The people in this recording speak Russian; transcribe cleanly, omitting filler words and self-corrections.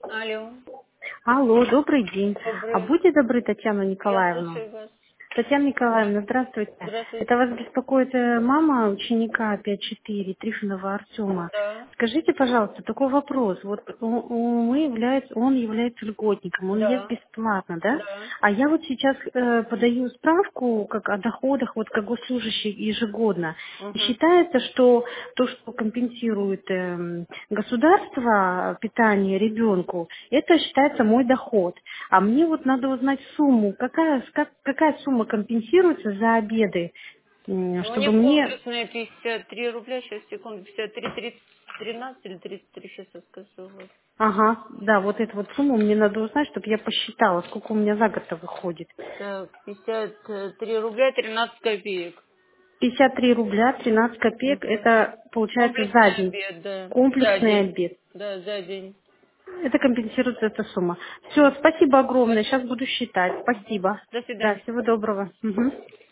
Алло, Алло, добрый день. А добрый. будьте добры, Татьяну Я Николаевну. слушаю вас. Татьяна Николаевна, здравствуйте. Здравствуйте. Это вас беспокоит мама ученика 5-4 Трифонова Артема. Да, Скажите, пожалуйста, такой вопрос. Вот он является льготником, он ест да, бесплатно, да? да. А я вот сейчас подаю справку как о доходах, вот как госслужащий ежегодно. И Угу. считается, что то, что компенсирует государство питание ребенку, это считается мой доход. А мне вот надо узнать сумму, какая сумма компенсируется за обеды, Ну, у чтобы них мне... конкурсные 53 рубля, сейчас, секунду, 53, 30, 13 или 33, сейчас я скажу. Вот. Ага, да, вот эту вот сумму мне надо узнать, чтобы я посчитала, сколько у меня за год выходит. Так, 53 рубля 13 копеек. 53 рубля 13 копеек, Угу. это получается за Комплексный день. обед, да. За Комплексный день. обед. Да, за день. Это компенсируется эта сумма. Все, спасибо огромное. Пожалуйста. Сейчас буду считать. Спасибо. До Да, свидания. всего доброго. Мгм.